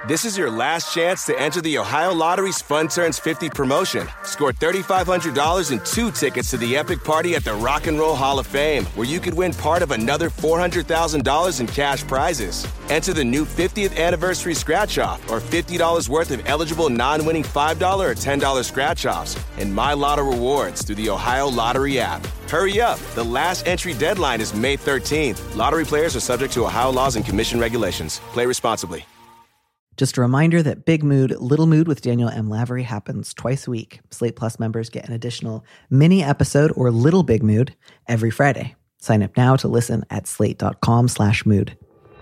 This is your last chance to enter the Ohio Lottery's Fun Turns 50 promotion. Score $3,500 and 2 tickets to the epic party at the Rock and Roll Hall of Fame, where you could win part of another $400,000 in cash prizes. Enter the new 50th anniversary scratch-off or $50 worth of eligible non-winning $5 or $10 scratch-offs and My Lotto rewards through the Ohio Lottery app. Hurry up. The last entry deadline is May 13th. Lottery players are subject to Ohio laws and commission regulations. Play responsibly. Just a reminder that Big Mood, Little Mood with Daniel M. Lavery happens twice a week. Slate Plus members get an additional mini episode or Little Big Mood every Friday. Sign up now to listen at slate.com/mood.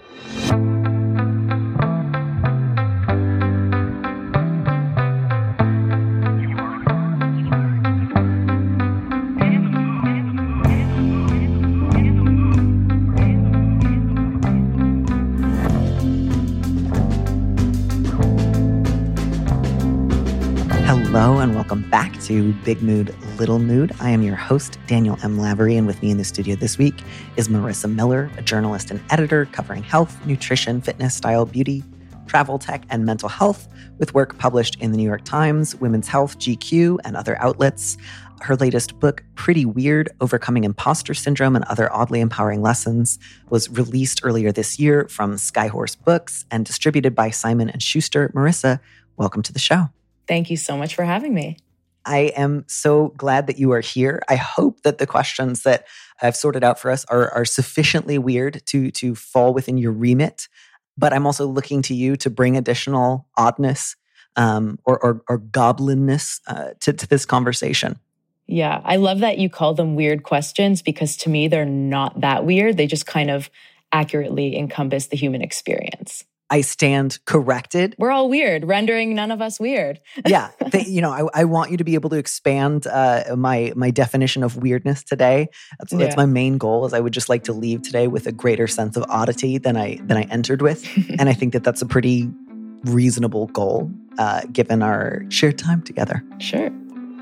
Hello and welcome back to Big Mood, Little Mood. I am your host, Daniel M. Lavery, and with me in the studio this week is Marissa Miller, a journalist and editor covering health, nutrition, fitness, style, beauty, travel, tech, and mental health, with work published in the New York Times, Women's Health, GQ, and other outlets. Her latest book, Pretty Weird, Overcoming Imposter Syndrome and Other Oddly Empowering Lessons, was released earlier this year from Skyhorse Books and distributed by Simon & Schuster. Marissa, welcome to the show. Thank you so much for having me. I am so glad that you are here. I hope that the questions that I've sorted out for us are sufficiently weird to fall within your remit. But I'm also looking to you to bring additional oddness or goblinness to this conversation. Yeah, I love that you call them weird questions because to me, they're not that weird. They just kind of accurately encompass the human experience. I stand corrected. We're all weird, rendering none of us weird. Yeah. I want you to be able to expand my definition of weirdness today. That's my main goal, is I would just like to leave today with a greater sense of oddity than I entered with. And I think that that's a pretty reasonable goal, given our shared time together. Sure.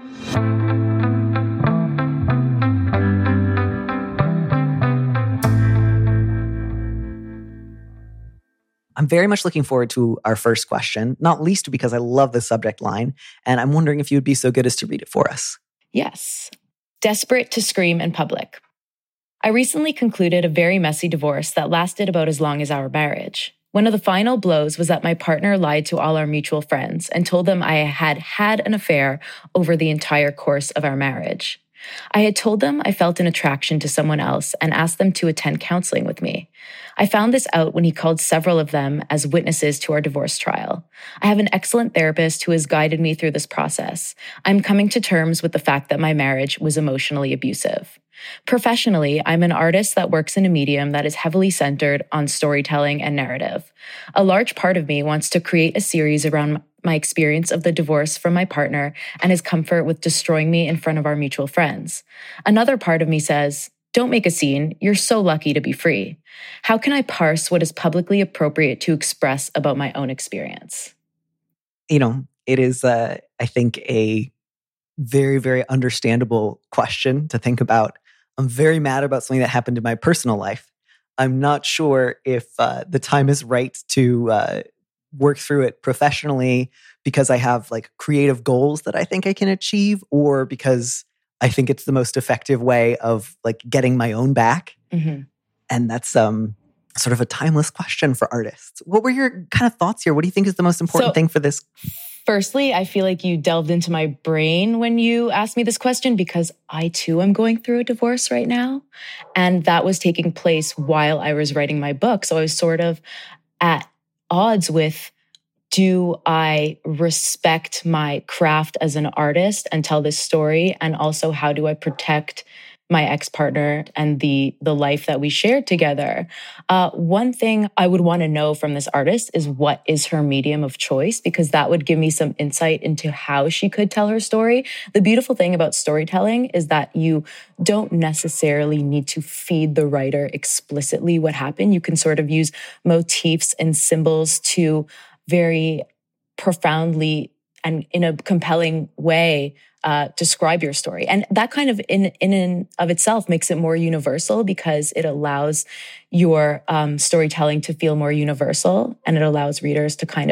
I'm very much looking forward to our first question, not least because I love the subject line, and I'm wondering if you would be so good as to read it for us. Yes. Desperate to scream in public. I recently concluded a very messy divorce that lasted about as long as our marriage. One of the final blows was that my partner lied to all our mutual friends and told them I had had an affair over the entire course of our marriage. I had told them I felt an attraction to someone else and asked them to attend counseling with me. I found this out when he called several of them as witnesses to our divorce trial. I have an excellent therapist who has guided me through this process. I'm coming to terms with the fact that my marriage was emotionally abusive. Professionally, I'm an artist that works in a medium that is heavily centered on storytelling and narrative. A large part of me wants to create a series around my experience of the divorce from my partner and his comfort with destroying me in front of our mutual friends. Another part of me says, don't make a scene. You're so lucky to be free. How can I parse what is publicly appropriate to express about my own experience? It is, I think, a very, very understandable question to think about. I'm very mad about something that happened in my personal life. I'm not sure if the time is right to work through it professionally because I have creative goals that I think I can achieve, or because I think it's the most effective way of getting my own back. Mm-hmm. And that's sort of a timeless question for artists. What were your kind of thoughts here? What do you think is the most important thing for this? Firstly, I feel like you delved into my brain when you asked me this question because I too am going through a divorce right now. And that was taking place while I was writing my book. So I was sort of at odds with, do I respect my craft as an artist and tell this story? And also, how do I protect my ex-partner and the life that we shared together? One thing I would want to know from this artist is what is her medium of choice, because that would give me some insight into how she could tell her story. The beautiful thing about storytelling is that you don't necessarily need to feed the writer explicitly what happened. You can sort of use motifs and symbols to very profoundly and in a compelling way describe your story. And that kind of in and of itself makes it more universal because it allows your storytelling to feel more universal, and it allows readers to kind of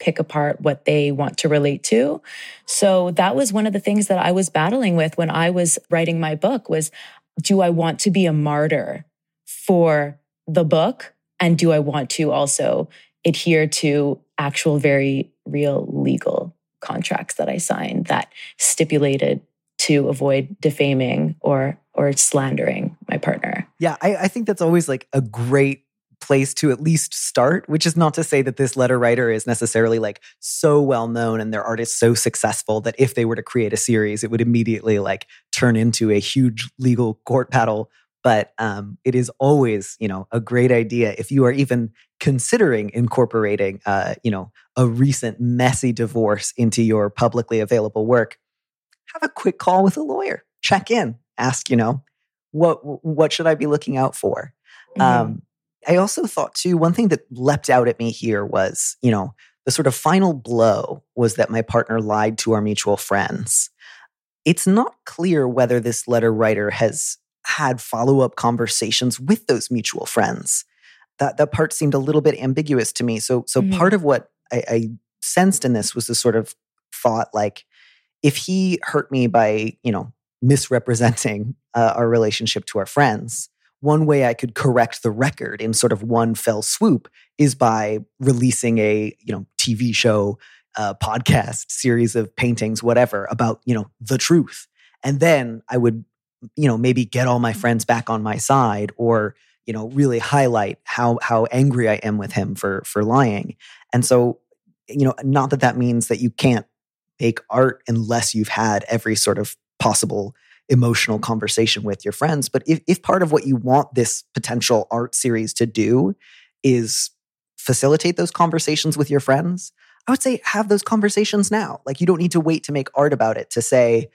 pick apart what they want to relate to. So that was one of the things that I was battling with when I was writing my book was, do I want to be a martyr for the book? And do I want to also adhere to actual very real legal contracts that I signed that stipulated to avoid defaming or slandering my partner? Yeah, I think that's always like a great place to at least start, which is not to say that this letter writer is necessarily like so well known and their art is so successful that if they were to create a series, it would immediately like turn into a huge legal court battle. But it is always, a great idea if you are even considering incorporating, a recent messy divorce into your publicly available work. Have a quick call with a lawyer. Check in. Ask, what should I be looking out for? Mm-hmm. I also thought too, one thing that leapt out at me here was, the sort of final blow was that my partner lied to our mutual friends. It's not clear whether this letter writer has had follow-up conversations with those mutual friends. That part seemed a little bit ambiguous to me. So mm-hmm. part of what I sensed in this was this sort of thought like, if he hurt me by, misrepresenting our relationship to our friends, one way I could correct the record in sort of one fell swoop is by releasing a, TV show, podcast, series of paintings, whatever, about, the truth. And then I would, maybe get all my friends back on my side or, really highlight how angry I am with him for lying. And so, not that means that you can't make art unless you've had every sort of possible emotional conversation with your friends. But if part of what you want this potential art series to do is facilitate those conversations with your friends, I would say have those conversations now. Like you don't need to wait to make art about it to say,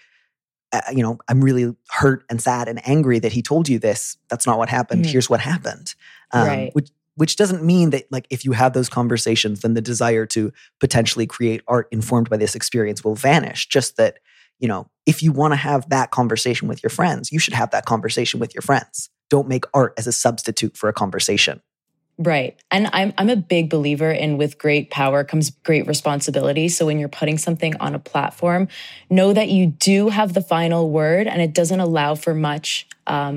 I'm really hurt and sad and angry that he told you this. That's not what happened. Mm-hmm. Here's what happened. Right. Which doesn't mean that like if you have those conversations, then the desire to potentially create art informed by this experience will vanish. Just that, if you want to have that conversation with your friends, you should have that conversation with your friends. Don't make art as a substitute for a conversation. Right. And I'm a big believer in with great power comes great responsibility. So when you're putting something on a platform, know that you do have the final word and it doesn't allow for much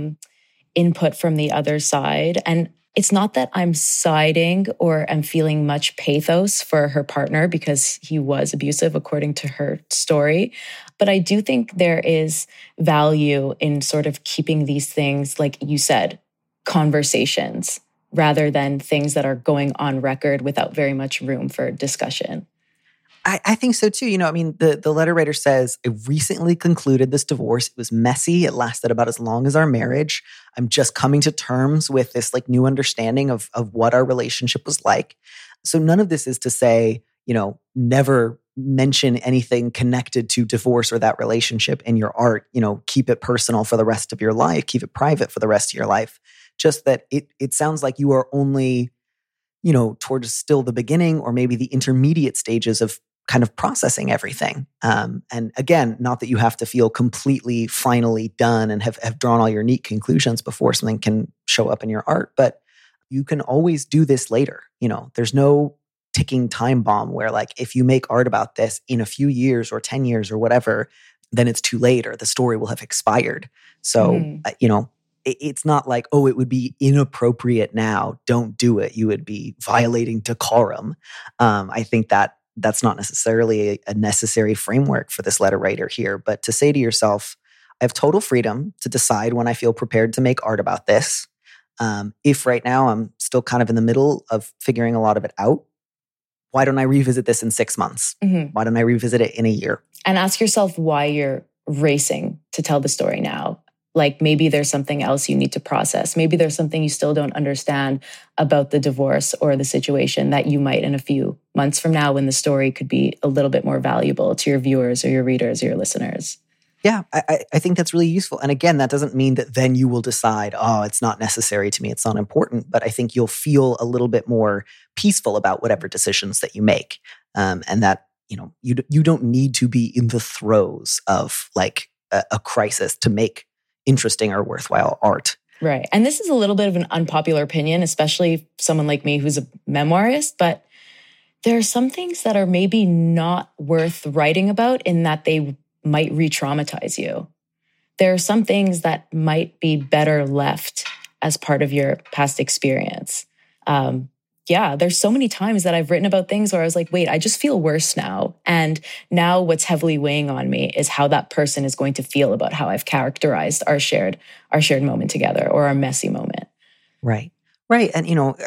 input from the other side. And it's not that I'm siding or I'm feeling much pathos for her partner because he was abusive according to her story. But I do think there is value in sort of keeping these things, like you said, conversations, rather than things that are going on record without very much room for discussion. I think so too. The letter writer says, I recently concluded this divorce. It was messy. It lasted about as long as our marriage. I'm just coming to terms with this like new understanding of what our relationship was like. So none of this is to say, never mention anything connected to divorce or that relationship in your art. Keep it personal for the rest of your life. Keep it private for the rest of your life. Just that it sounds like you are only, towards still the beginning or maybe the intermediate stages of kind of processing everything. And again, not that you have to feel completely finally done and have drawn all your neat conclusions before something can show up in your art, but you can always do this later. There's no ticking time bomb where like, if you make art about this in a few years or 10 years or whatever, then it's too late or the story will have expired. So, it's not like, oh, it would be inappropriate now. Don't do it. You would be violating decorum. I think that's not necessarily a necessary framework for this letter writer here. But to say to yourself, I have total freedom to decide when I feel prepared to make art about this. If right now I'm still kind of in the middle of figuring a lot of it out, why don't I revisit this in 6 months? Mm-hmm. Why don't I revisit it in a year? And ask yourself why you're racing to tell the story now. Like maybe there's something else you need to process. Maybe there's something you still don't understand about the divorce or the situation that you might in a few months from now when the story could be a little bit more valuable to your viewers or your readers or your listeners. Yeah, I think that's really useful. And again, that doesn't mean that then you will decide, oh, it's not necessary to me, it's not important. But I think you'll feel a little bit more peaceful about whatever decisions that you make. And that, you don't need to be in the throes of like a crisis to make interesting or worthwhile art. Right. And this is a little bit of an unpopular opinion, especially someone like me who's a memoirist, but there are some things that are maybe not worth writing about in that they might re-traumatize you. There are some things that might be better left as part of your past experience. There's so many times that I've written about things where I was like, wait, I just feel worse now. And now what's heavily weighing on me is how that person is going to feel about how I've characterized our shared moment together, or our messy moment. Right. Right. And,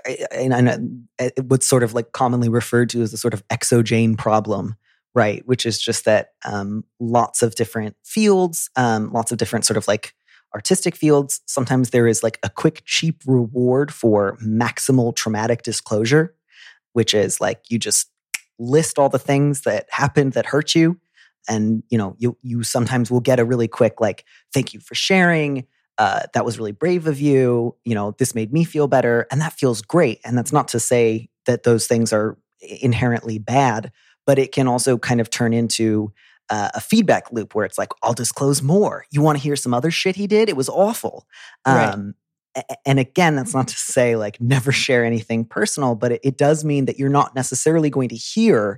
what's sort of like commonly referred to as the sort of exogenous problem, right? Which is just that lots of different fields, lots of different sort of like artistic fields, sometimes there is like a quick, cheap reward for maximal traumatic disclosure, which is like you just list all the things that happened that hurt you. And, you sometimes will get a really quick, like, thank you for sharing. That was really brave of you. This made me feel better. And that feels great. And that's not to say that those things are inherently bad, but it can also kind of turn into a feedback loop where it's like, I'll disclose more. You want to hear some other shit he did? It was awful. Right. And again, that's not to say like never share anything personal, but it does mean that you're not necessarily going to hear,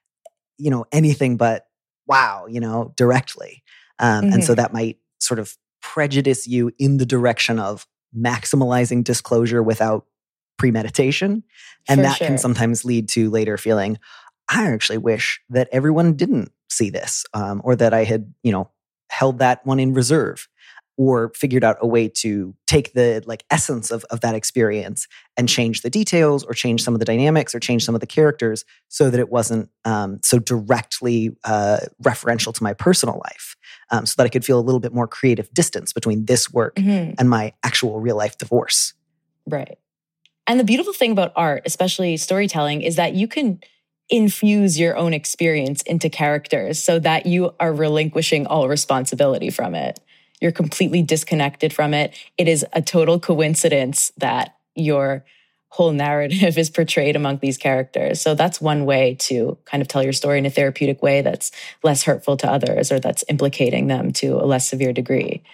anything but wow, directly. And so that might sort of prejudice you in the direction of maximalizing disclosure without premeditation. And that can sometimes lead to later feeling, I actually wish that everyone didn't see this, or that I had, held that one in reserve, or figured out a way to take the like essence of that experience and change the details, or change some of the dynamics, or change some of the characters so that it wasn't so directly referential to my personal life, so that I could feel a little bit more creative distance between this work and my actual real life divorce. Right. And the beautiful thing about art, especially storytelling, is that you can infuse your own experience into characters so that you are relinquishing all responsibility from it. You're completely disconnected from it. It is a total coincidence that your whole narrative is portrayed among these characters. So that's one way to kind of tell your story in a therapeutic way that's less hurtful to others, or that's implicating them to a less severe degree.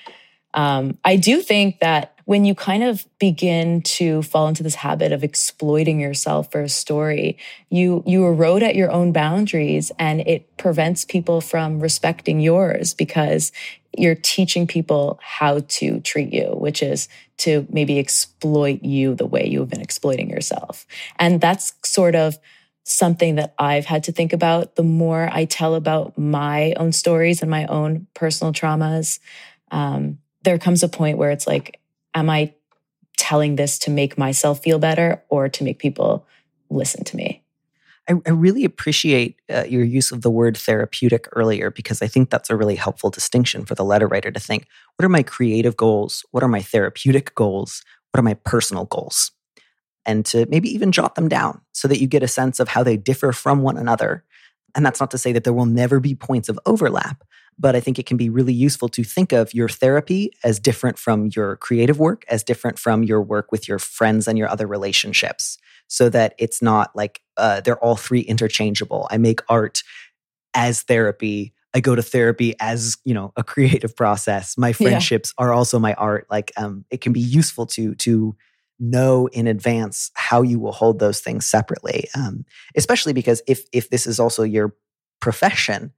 I do think that when you kind of begin to fall into this habit of exploiting yourself for a story, you erode at your own boundaries, and it prevents people from respecting yours, because you're teaching people how to treat you, which is to maybe exploit you the way you have been exploiting yourself. And that's sort of something that I've had to think about. The more I tell about my own stories and my own personal traumas, there comes a point where it's like, am I telling this to make myself feel better, or to make people listen to me? I really appreciate your use of the word therapeutic earlier, because I think that's a really helpful distinction for the letter writer to think, what are my creative goals? What are my therapeutic goals? What are my personal goals? And to maybe even jot them down so that you get a sense of how they differ from one another. And that's not to say that there will never be points of overlap, but I think it can be really useful to think of your therapy as different from your creative work, as different from your work with your friends and your other relationships, so that it's not like they're all three interchangeable. I make art as therapy. I go to therapy as, a creative process. My friendships are also my art. Like it can be useful to know in advance how you will hold those things separately, especially because if this is also your profession,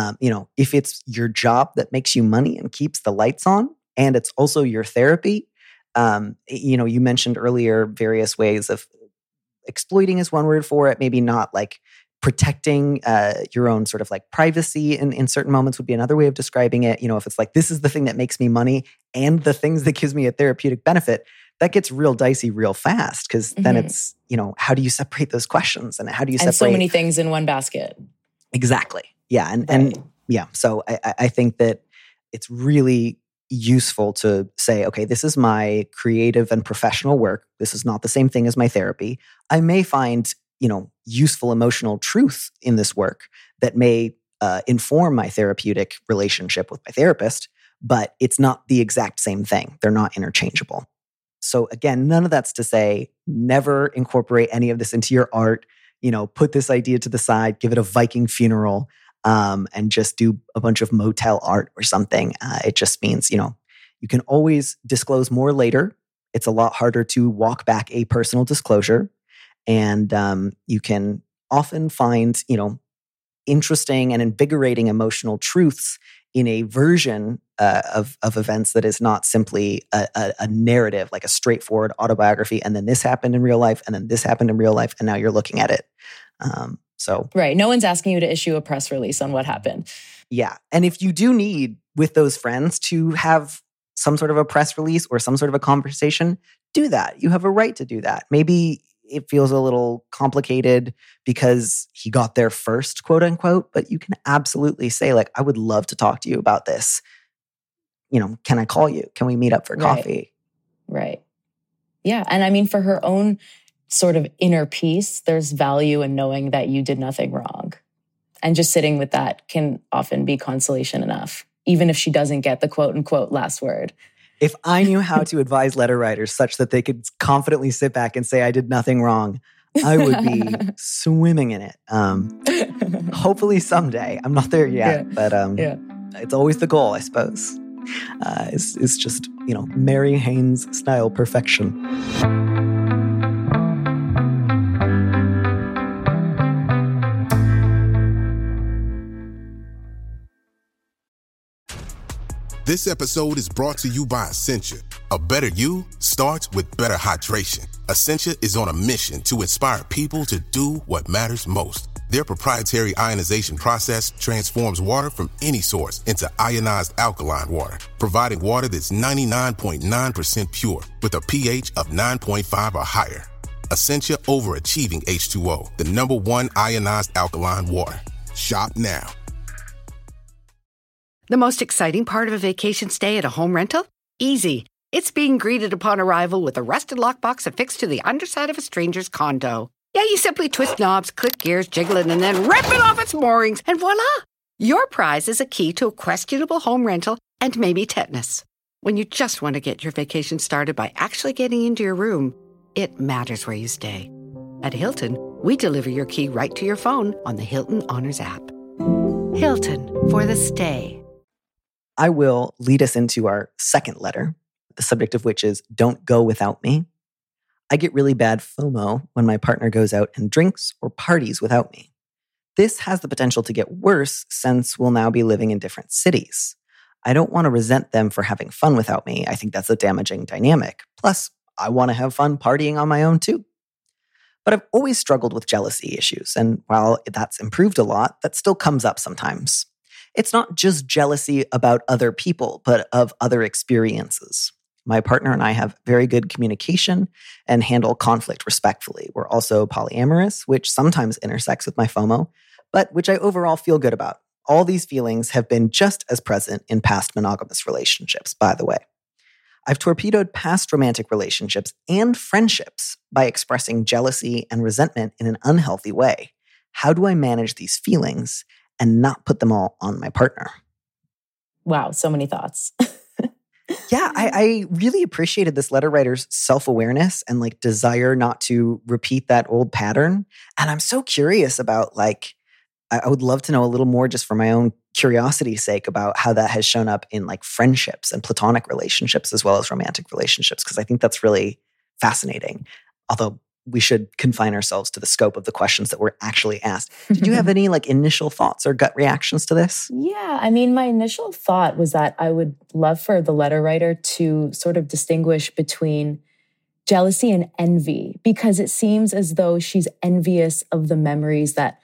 if it's your job that makes you money and keeps the lights on, and it's also your therapy, you mentioned earlier various ways of exploiting is one word for it, maybe not like protecting your own sort of like privacy in certain moments would be another way of describing it. If it's like, this is the thing that makes me money and the things that gives me a therapeutic benefit, that gets real dicey real fast, because then it's, how do you separate those questions, and how do you separate so many things in one basket? Exactly. Yeah. And yeah, so I think that it's really useful to say, okay, this is my creative and professional work. This is not the same thing as my therapy. I may find, useful emotional truth in this work that may inform my therapeutic relationship with my therapist, but it's not the exact same thing. They're not interchangeable. So again, none of that's to say never incorporate any of this into your art. Put this idea to the side, give it a Viking funeral, and just do a bunch of motel art or something. It just means, you can always disclose more later. It's a lot harder to walk back a personal disclosure. And you can often find, interesting and invigorating emotional truths in a version of events that is not simply a narrative, like a straightforward autobiography. And then this happened in real life, and then this happened in real life, and now you're looking at it. Right. No one's asking you to issue a press release on what happened. Yeah. And if you do need with those friends to have some sort of a press release or some sort of a conversation, do that. You have a right to do that. Maybe it feels a little complicated because he got there first, quote unquote, but you can absolutely say, like, I would love to talk to you about this. Can I call you? Can we meet up for coffee? Right. Yeah. And I mean, for her own sort of inner peace, there's value in knowing that you did nothing wrong. And just sitting with that can often be consolation enough, even if she doesn't get the quote unquote last word. If I knew how to advise letter writers such that they could confidently sit back and say I did nothing wrong, I would be swimming in it. Hopefully someday. I'm not there yet, but it's always the goal, I suppose. It's just, Mary Haynes style perfection. This episode is brought to you by Essentia. A better you starts with better hydration. Essentia is on a mission to inspire people to do what matters most. Their proprietary ionization process transforms water from any source into ionized alkaline water, providing water that's 99.9% pure with a pH of 9.5 or higher. Essentia overachieving H2O, the #1 ionized alkaline water. Shop now. The most exciting part of a vacation stay at a home rental? Easy. It's being greeted upon arrival with a rusted lockbox affixed to the underside of a stranger's condo. Yeah, you simply twist knobs, click gears, jiggle it, and then rip it off its moorings, and voila! Your prize is a key to a questionable home rental and maybe tetanus. When you just want to get your vacation started by actually getting into your room, it matters where you stay. At Hilton, we deliver your key right to your phone on the Hilton Honors app. Hilton, for the stay. I will lead us into our second letter, the subject of which is Don't Go Without Me. I get really bad FOMO when my partner goes out and drinks or parties without me. This has the potential to get worse since we'll now be living in different cities. I don't want to resent them for having fun without me. I think that's a damaging dynamic. Plus, I want to have fun partying on my own too. But I've always struggled with jealousy issues, and while that's improved a lot, that still comes up sometimes. It's not just jealousy about other people, but of other experiences. My partner and I have very good communication and handle conflict respectfully. We're also polyamorous, which sometimes intersects with my FOMO, but which I overall feel good about. All these feelings have been just as present in past monogamous relationships, by the way. I've torpedoed past romantic relationships and friendships by expressing jealousy and resentment in an unhealthy way. How do I manage these feelings and not put them all on my partner? Wow, so many thoughts. Yeah, I really appreciated this letter writer's self-awareness and desire not to repeat that old pattern. And I'm so curious about I would love to know a little more just for my own curiosity's sake about how that has shown up in friendships and platonic relationships as well as romantic relationships, because I think that's really fascinating. Although we should confine ourselves to the scope of the questions that were actually asked. Did you have any initial thoughts or gut reactions to this? Yeah, I mean, my initial thought was that I would love for the letter writer to sort of distinguish between jealousy and envy, because it seems as though she's envious of the memories that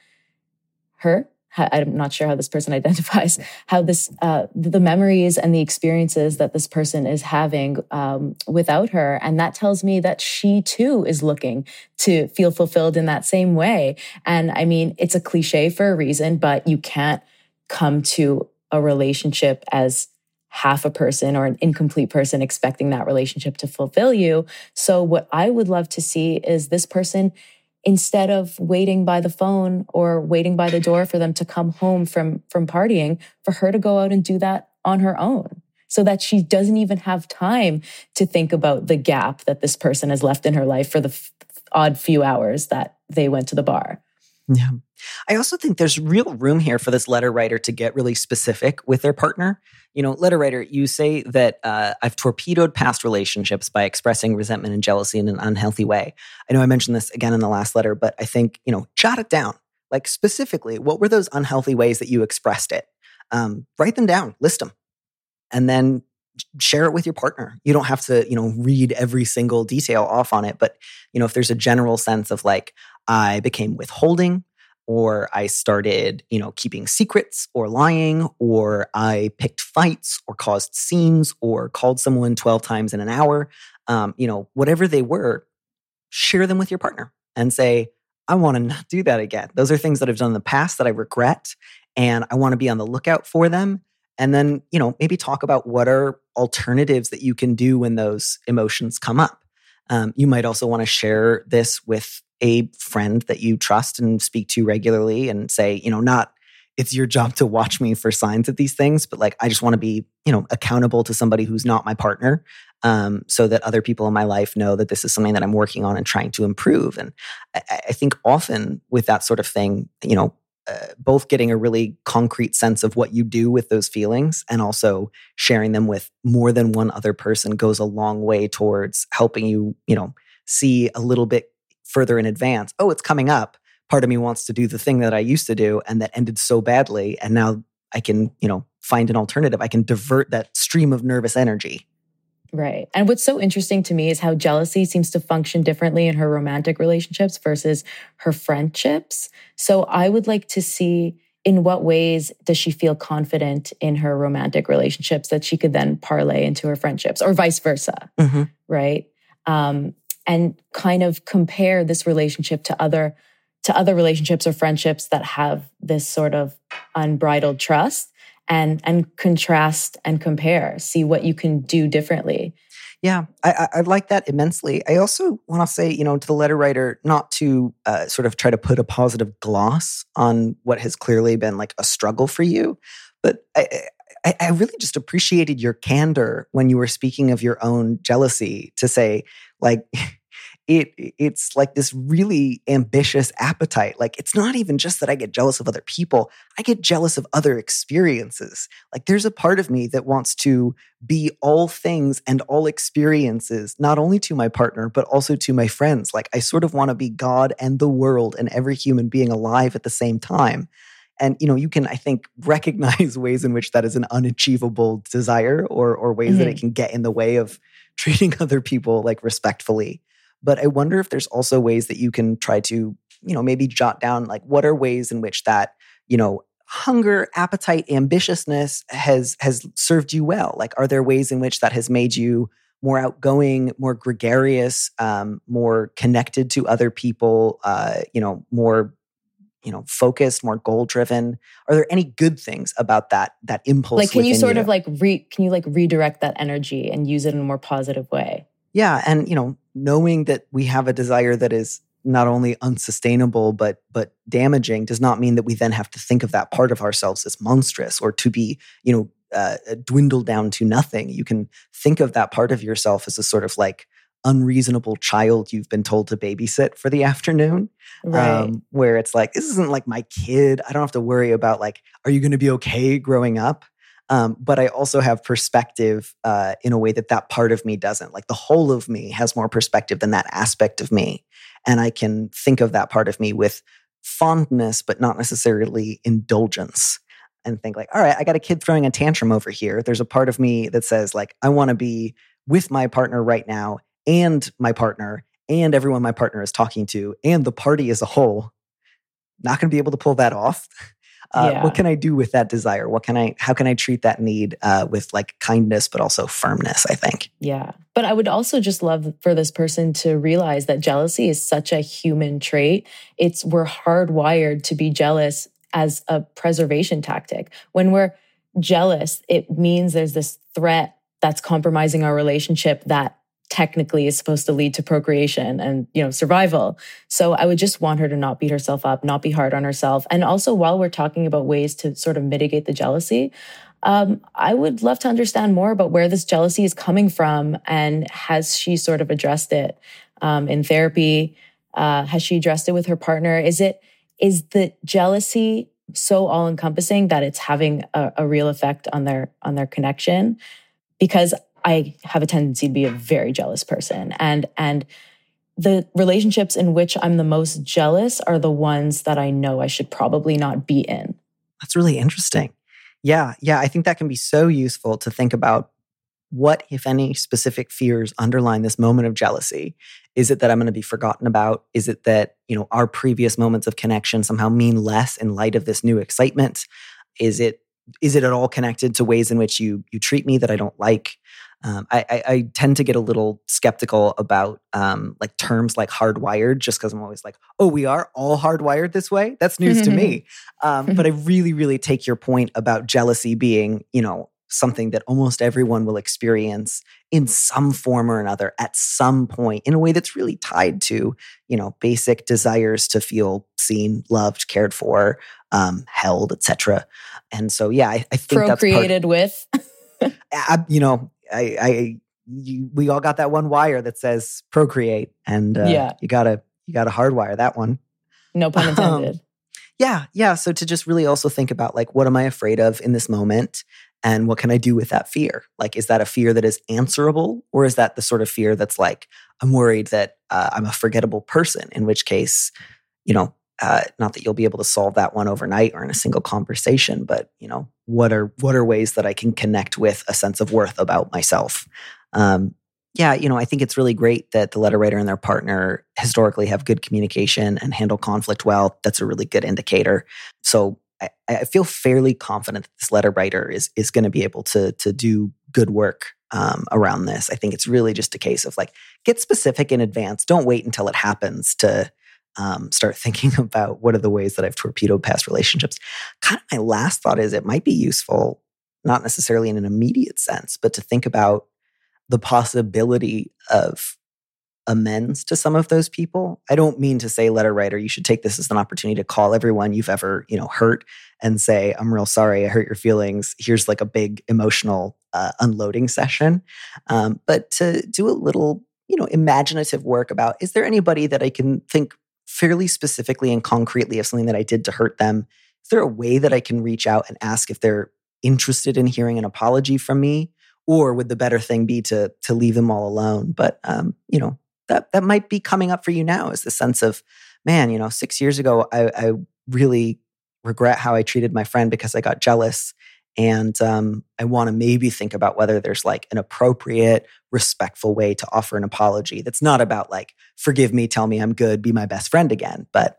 I'm not sure how this person identifies, how the memories and the experiences that this person is having without her. And that tells me that she too is looking to feel fulfilled in that same way. And I mean, it's a cliche for a reason, but you can't come to a relationship as half a person or an incomplete person expecting that relationship to fulfill you. So what I would love to see is this person, instead of waiting by the phone or waiting by the door for them to come home from partying, for her to go out and do that on her own so that she doesn't even have time to think about the gap that this person has left in her life for the odd few hours that they went to the bar. Yeah. I also think there's real room here for this letter writer to get really specific with their partner. Letter writer, you say that I've torpedoed past relationships by expressing resentment and jealousy in an unhealthy way. I know I mentioned this again in the last letter, but I think, jot it down. Like specifically, what were those unhealthy ways that you expressed it? Write them down, list them, and then share it with your partner. You don't have to, read every single detail off on it. But, if there's a general sense of like, I became withholding, or I started, keeping secrets or lying, or I picked fights or caused scenes or called someone 12 times in an hour, whatever they were, share them with your partner and say, I want to not do that again. Those are things that I've done in the past that I regret, and I want to be on the lookout for them. And then, maybe talk about what are alternatives that you can do when those emotions come up. You might also want to share this with a friend that you trust and speak to regularly and say, not it's your job to watch me for signs of these things, but like, I just want to be, accountable to somebody who's not my partner, so that other people in my life know that this is something that I'm working on and trying to improve. And I think often with that sort of thing, both getting a really concrete sense of what you do with those feelings and also sharing them with more than one other person goes a long way towards helping you, see a little bit further in advance. Oh, it's coming up. Part of me wants to do the thing that I used to do and that ended so badly. And now I can, find an alternative. I can divert that stream of nervous energy. Right. And what's so interesting to me is how jealousy seems to function differently in her romantic relationships versus her friendships. So I would like to see, in what ways does she feel confident in her romantic relationships that she could then parlay into her friendships, or vice versa, right? And kind of compare this relationship to other relationships or friendships that have this sort of unbridled trust, and contrast and compare, see what you can do differently. Yeah, I like that immensely. I also want to say, to the letter writer, not to sort of try to put a positive gloss on what has clearly been like a struggle for you, but I really just appreciated your candor when you were speaking of your own jealousy to say, like, it's like this really ambitious appetite. Like, it's not even just that I get jealous of other people. I get jealous of other experiences. Like, there's a part of me that wants to be all things and all experiences, not only to my partner, but also to my friends. Like, I sort of want to be God and the world and every human being alive at the same time. And, you can, I think, recognize ways in which that is an unachievable desire, or ways that it can get in the way of treating other people like respectfully. But I wonder if there's also ways that you can try to, maybe jot down, like, what are ways in which that, hunger, appetite, ambitiousness has served you well? Like, are there ways in which that has made you more outgoing, more gregarious, more connected to other people, more, focused, more goal-driven? Are there any good things about that impulse? Like, can you sort of like redirect that energy and use it in a more positive way? Yeah. And, knowing that we have a desire that is not only unsustainable, but damaging, does not mean that we then have to think of that part of ourselves as monstrous or to be, dwindled down to nothing. You can think of that part of yourself as a sort of like unreasonable child you've been told to babysit for the afternoon, right. Where it's like, this isn't like my kid. I don't have to worry about like, are you going to be okay growing up? But I also have perspective in a way that part of me doesn't. Like, the whole of me has more perspective than that aspect of me. And I can think of that part of me with fondness, but not necessarily indulgence. And think like, all right, I got a kid throwing a tantrum over here. There's a part of me that says like, I want to be with my partner right now, and my partner, and everyone my partner is talking to, and the party as a whole. Not going to be able to pull that off. What can I do with that desire? How can I treat that need with like kindness, but also firmness, I think. Yeah. But I would also just love for this person to realize that jealousy is such a human trait. We're hardwired to be jealous as a preservation tactic. When we're jealous, it means there's this threat that's compromising our relationship that technically is supposed to lead to procreation and, survival. So I would just want her to not beat herself up, not be hard on herself. And also, while we're talking about ways to sort of mitigate the jealousy, I would love to understand more about where this jealousy is coming from, and has she sort of addressed it in therapy? Has she addressed it with her partner? Is it is the jealousy so all-encompassing that it's having a real effect on their connection? Because I have a tendency to be a very jealous person. And the relationships in which I'm the most jealous are the ones that I know I should probably not be in. That's really interesting. Yeah. I think that can be so useful to think about what, if any, specific fears underline this moment of jealousy. Is it that I'm going to be forgotten about? Is it that, our previous moments of connection somehow mean less in light of this new excitement? Is it at all connected to ways in which you treat me that I don't like? I tend to get a little skeptical about like terms like hardwired, just because I'm always like, oh, we are all hardwired this way? That's news to me. But I really, really take your point about jealousy being, something that almost everyone will experience in some form or another at some point in a way that's really tied to, basic desires to feel seen, loved, cared for, held, etc. And so, yeah, I think procreated with. We all got that one wire that says procreate, and you gotta hardwire that one. No pun intended. Yeah. So to just really also think about like, what am I afraid of in this moment? And what can I do with that fear? Like, is that a fear that is answerable? Or is that the sort of fear that's like, I'm worried that I'm a forgettable person, in which case, not that you'll be able to solve that one overnight or in a single conversation, but, what are ways that I can connect with a sense of worth about myself? I think it's really great that the letter writer and their partner historically have good communication and handle conflict well. That's a really good indicator. So I feel fairly confident that this letter writer is going to be able to do good work around this. I think it's really just a case of like, get specific in advance. Don't wait until it happens to start thinking about what are the ways that I've torpedoed past relationships. Kind of my last thought is it might be useful, not necessarily in an immediate sense, but to think about the possibility of amends to some of those people. I don't mean to say, letter writer, you should take this as an opportunity to call everyone you've ever, hurt and say, I'm real sorry, I hurt your feelings. Here's like a big emotional unloading session. But to do a little, imaginative work about, is there anybody that I can think fairly specifically and concretely of something that I did to hurt them? Is there a way that I can reach out and ask if they're interested in hearing an apology from me? Or would the better thing be to leave them all alone? But, that might be coming up for you now, is the sense of, man, 6 years ago, I really regret how I treated my friend because I got jealous. And I want to maybe think about whether there's like an appropriate, respectful way to offer an apology that's not about like, forgive me, tell me I'm good, be my best friend again. But,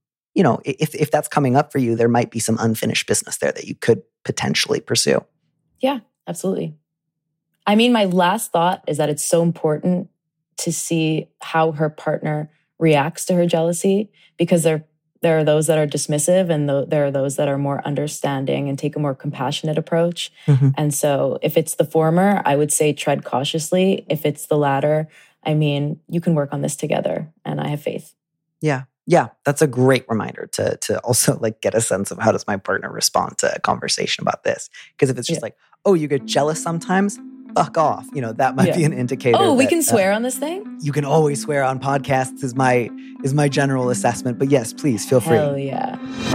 if that's coming up for you, there might be some unfinished business there that you could potentially pursue. Yeah, absolutely. I mean, my last thought is that it's so important to see how her partner reacts to her jealousy, because there are those that are dismissive and there are those that are more understanding and take a more compassionate approach. Mm-hmm. And so if it's the former, I would say tread cautiously. If it's the latter, I mean, you can work on this together, and I have faith. Yeah, that's a great reminder to also like get a sense of how does my partner respond to a conversation about this. Because if it's just like, oh, you get jealous sometimes, fuck off. that might be an indicator. Oh, we can swear on this thing? You can always swear on podcasts is my general assessment. But yes, please feel free. Hell yeah.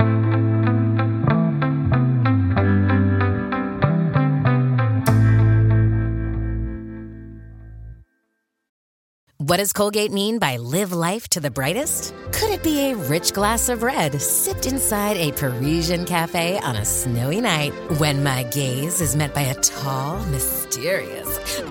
What does Colgate mean by live life to the brightest? Could it be a rich glass of red sipped inside a Parisian cafe on a snowy night when my gaze is met by a tall, mysterious...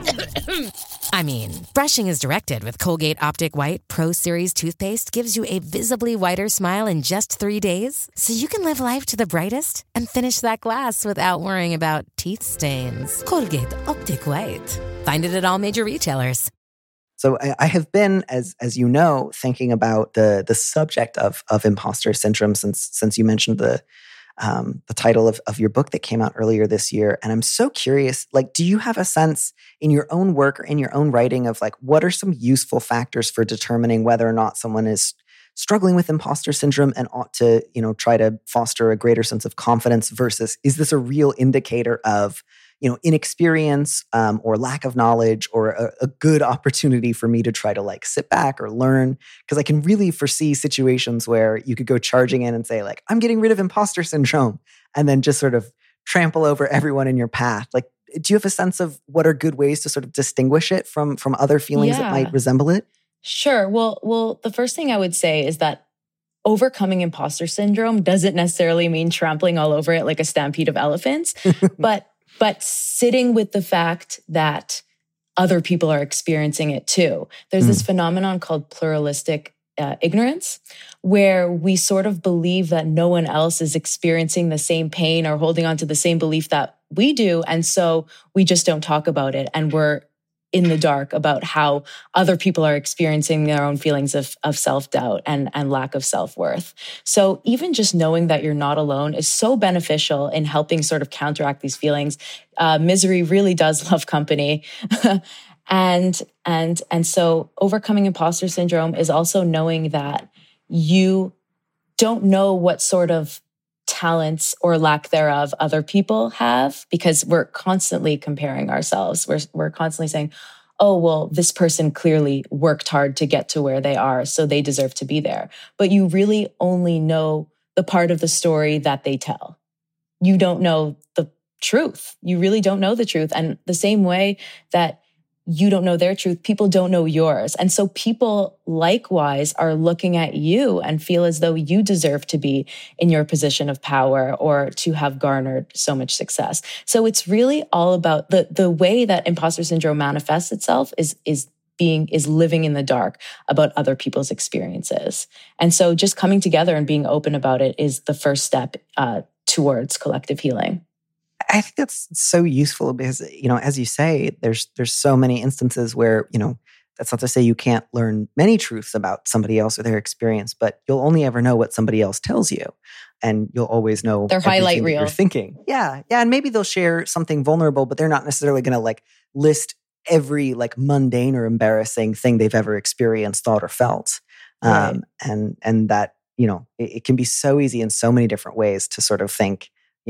brushing is directed with Colgate Optic White Pro Series toothpaste gives you a visibly whiter smile in just 3 days, so you can live life to the brightest and finish that glass without worrying about teeth stains. Colgate Optic White. Find it at all major retailers. So I have been, as you know, thinking about the subject of imposter syndrome since you mentioned the title of your book that came out earlier this year. And I'm so curious, like, do you have a sense in your own work or in your own writing of like, what are some useful factors for determining whether or not someone is struggling with imposter syndrome and ought to, try to foster a greater sense of confidence versus is this a real indicator of, inexperience or lack of knowledge or a good opportunity for me to try to like sit back or learn. Because I can really foresee situations where you could go charging in and say like, I'm getting rid of imposter syndrome, and then just sort of trample over everyone in your path. Like, do you have a sense of what are good ways to sort of distinguish it from other feelings that might resemble it? Sure. Well, the first thing I would say is that overcoming imposter syndrome doesn't necessarily mean trampling all over it like a stampede of elephants, but sitting with the fact that other people are experiencing it too. There's this phenomenon called pluralistic ignorance, where we sort of believe that no one else is experiencing the same pain or holding on to the same belief that we do. And so we just don't talk about it. And we're in the dark about how other people are experiencing their own feelings of self-doubt and lack of self-worth. So even just knowing that you're not alone is so beneficial in helping sort of counteract these feelings. Misery really does love company. And so overcoming imposter syndrome is also knowing that you don't know what sort of talents or lack thereof other people have, because we're constantly comparing ourselves. We're constantly saying, oh, well, this person clearly worked hard to get to where they are, so they deserve to be there. But you really only know the part of the story that they tell. You don't know the truth. You really don't know the truth. And the same way that you don't know their truth, people don't know yours. And so people likewise are looking at you and feel as though you deserve to be in your position of power or to have garnered so much success. So it's really all about the way that imposter syndrome manifests itself is living in the dark about other people's experiences. And so just coming together and being open about it is the first step towards collective healing. I think that's so useful because, as you say, there's so many instances where, that's not to say you can't learn many truths about somebody else or their experience, but you'll only ever know what somebody else tells you. And you'll always know their highlight reel. You're thinking. Yeah. And maybe they'll share something vulnerable, but they're not necessarily going to like list every like mundane or embarrassing thing they've ever experienced, thought, or felt. Right. And that, it can be so easy in so many different ways to sort of think,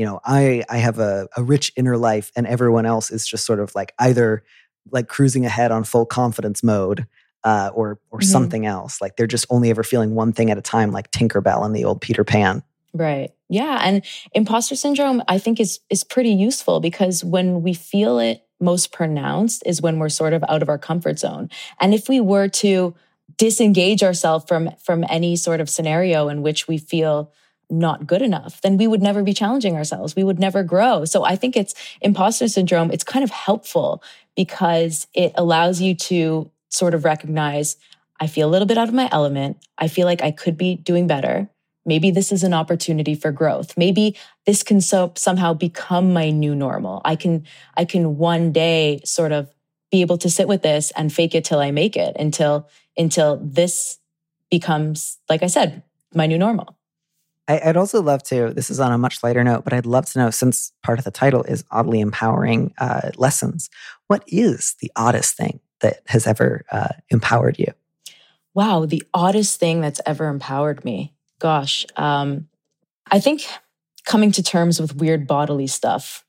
I have a rich inner life and everyone else is just sort of like either like cruising ahead on full confidence mode or something else. Like they're just only ever feeling one thing at a time, like Tinkerbell and the old Peter Pan. Right. Yeah. And imposter syndrome, I think, is pretty useful because when we feel it most pronounced is when we're sort of out of our comfort zone. And if we were to disengage ourselves from any sort of scenario in which we feel not good enough, then we would never be challenging ourselves. We would never grow. So I think it's imposter syndrome. It's kind of helpful because it allows you to sort of recognize, I feel a little bit out of my element. I feel like I could be doing better. Maybe this is an opportunity for growth. Maybe this can somehow become my new normal. I can one day sort of be able to sit with this and fake it till I make it until this becomes, like I said, my new normal. I'd also love to, this is on a much lighter note, but I'd love to know, since part of the title is Oddly Empowering Lessons, what is the oddest thing that has ever empowered you? Wow, the oddest thing that's ever empowered me. Gosh, I think coming to terms with weird bodily stuff.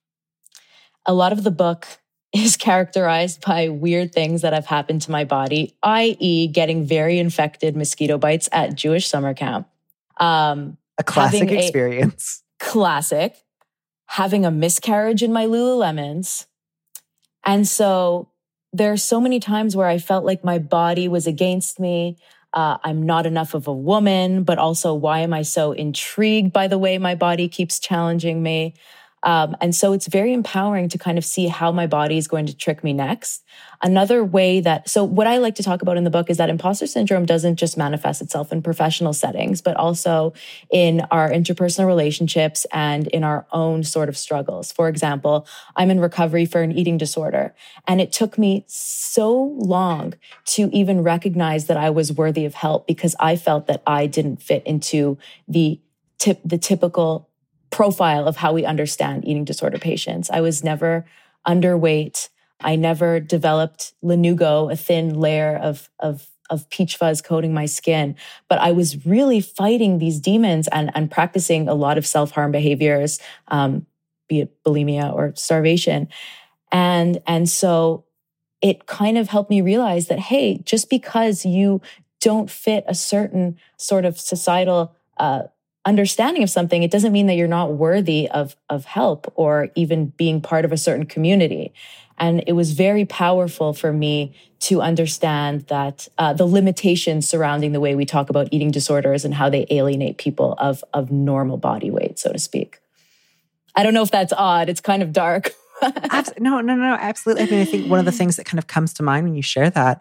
A lot of the book is characterized by weird things that have happened to my body, i.e. getting very infected mosquito bites at Jewish summer camp. A classic experience. Classic. Having a miscarriage in my Lululemons. And so there are so many times where I felt like my body was against me. I'm not enough of a woman, but also why am I so intrigued by the way my body keeps challenging me? And so it's very empowering to kind of see how my body is going to trick me next. Another way so what I like to talk about in the book is that imposter syndrome doesn't just manifest itself in professional settings, but also in our interpersonal relationships and in our own sort of struggles. For example, I'm in recovery for an eating disorder, and it took me so long to even recognize that I was worthy of help because I felt that I didn't fit into the typical profile of how we understand eating disorder patients. I was never underweight. I never developed lanugo, a thin layer of peach fuzz coating my skin. But I was really fighting these demons and practicing a lot of self-harm behaviors be it bulimia or starvation. And so it kind of helped me realize that, hey, just because you don't fit a certain sort of societal understanding of something, it doesn't mean that you're not worthy of help or even being part of a certain community. And it was very powerful for me to understand that the limitations surrounding the way we talk about eating disorders and how they alienate people of normal body weight, so to speak. I don't know if that's odd. It's kind of dark. No, absolutely. I mean, I think one of the things that kind of comes to mind when you share that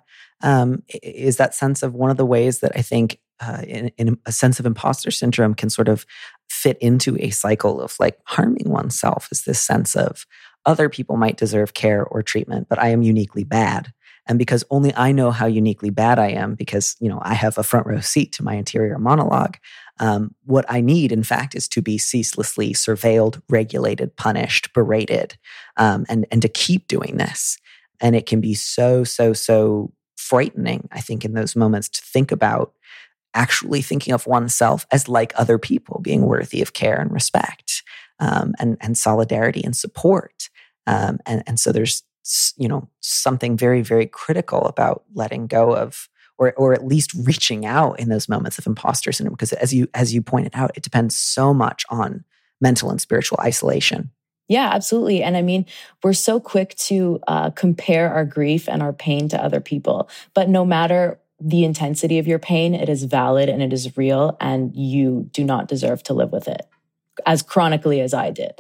is that sense of one of the ways that I think in a sense of imposter syndrome can sort of fit into a cycle of like harming oneself is this sense of other people might deserve care or treatment, but I am uniquely bad. And because only I know how uniquely bad I am, because, you know, I have a front row seat to my interior monologue, what I need, in fact, is to be ceaselessly surveilled, regulated, punished, berated, and to keep doing this. And it can be so frightening, I think, in those moments to think about actually thinking of oneself as like other people, being worthy of care and respect, and solidarity and support. And so there's, you know, something very, very critical about letting go of, or at least reaching out in those moments of imposter syndrome, because as you pointed out, it depends so much on mental and spiritual isolation. Yeah, absolutely. And I mean, we're so quick to compare our grief and our pain to other people, but no matter the intensity of your pain, it is valid and it is real, and you do not deserve to live with it as chronically as I did.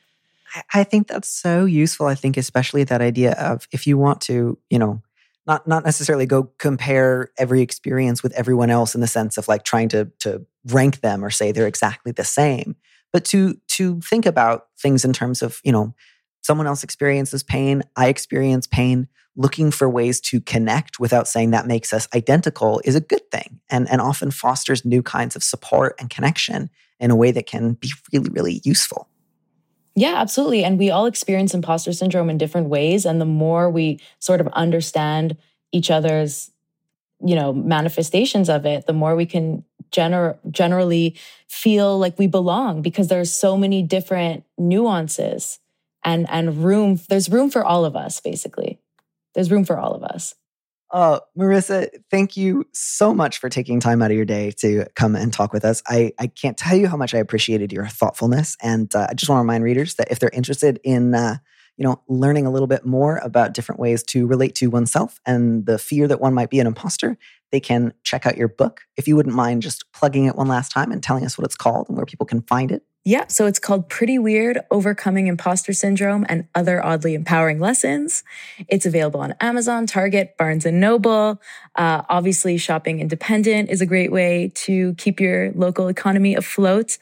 I think that's so useful. I think especially that idea of if you want to, you know, not necessarily go compare every experience with everyone else in the sense of like trying to rank them or say they're exactly the same, but to think about things in terms of, you know, someone else experiences pain, I experience pain. Looking for ways to connect without saying that makes us identical is a good thing, and often fosters new kinds of support and connection in a way that can be really, really useful. Yeah, absolutely. And we all experience imposter syndrome in different ways. And the more we sort of understand each other's, you know, manifestations of it, the more we can generally feel like we belong, because there's so many different nuances and there's room for all of us, basically. There's room for all of us. Marissa, thank you so much for taking time out of your day to come and talk with us. I can't tell you how much I appreciated your thoughtfulness. And I just want to remind readers that if they're interested in learning a little bit more about different ways to relate to oneself and the fear that one might be an imposter, they can check out your book. If you wouldn't mind just plugging it one last time and telling us what it's called and where people can find it. Yeah, so it's called Pretty Weird: Overcoming Imposter Syndrome and Other Oddly Empowering Lessons. It's available on Amazon, Target, Barnes & Noble. Obviously, shopping independent is a great way to keep your local economy afloat.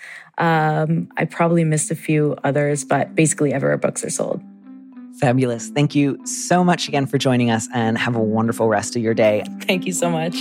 I probably missed a few others, but basically everywhere books are sold. Fabulous. Thank you so much again for joining us, and have a wonderful rest of your day. Thank you so much.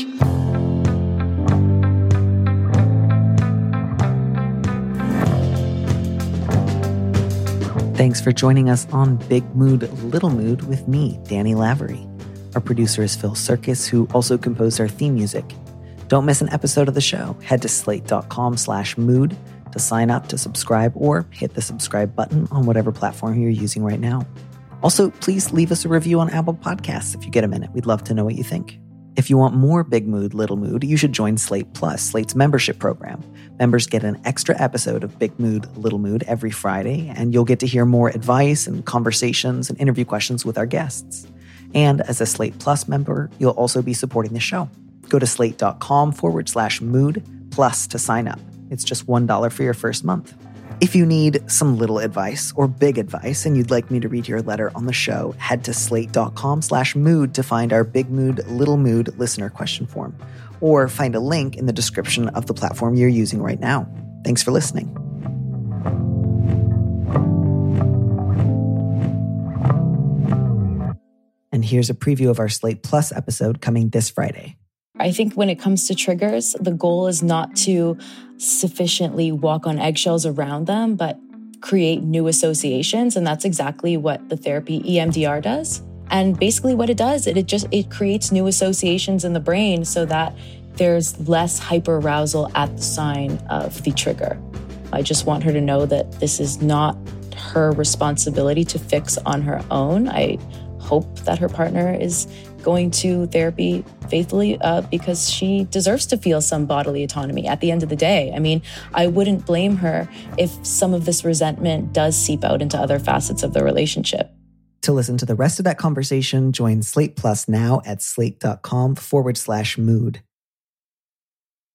Thanks for joining us on Big Mood, Little Mood with me, Danny Lavery. Our producer is Phil Serkis, who also composed our theme music. Don't miss an episode of the show. Head to slate.com/mood to sign up, to subscribe, or hit the subscribe button on whatever platform you're using right now. Also, please leave us a review on Apple Podcasts if you get a minute. We'd love to know what you think. If you want more Big Mood, Little Mood, you should join Slate Plus, Slate's membership program. Members get an extra episode of Big Mood, Little Mood every Friday, and you'll get to hear more advice and conversations and interview questions with our guests. And as a Slate Plus member, you'll also be supporting the show. Go to slate.com/mood plus to sign up. It's just $1 for your first month. If you need some little advice or big advice and you'd like me to read your letter on the show, head to slate.com/mood to find our Big Mood, Little Mood listener question form, or find a link in the description of the platform you're using right now. Thanks for listening. And here's a preview of our Slate Plus episode coming this Friday. I think when it comes to triggers, the goal is not to sufficiently walk on eggshells around them, but create new associations. And that's exactly what the therapy EMDR does. And basically what it does, it creates new associations in the brain so that there's less hyperarousal at the sign of the trigger. I just want her to know that this is not her responsibility to fix on her own. I hope that her partner is going to therapy faithfully because she deserves to feel some bodily autonomy at the end of the day. I mean, I wouldn't blame her if some of this resentment does seep out into other facets of the relationship. To listen to the rest of that conversation, join Slate Plus now at slate.com/mood.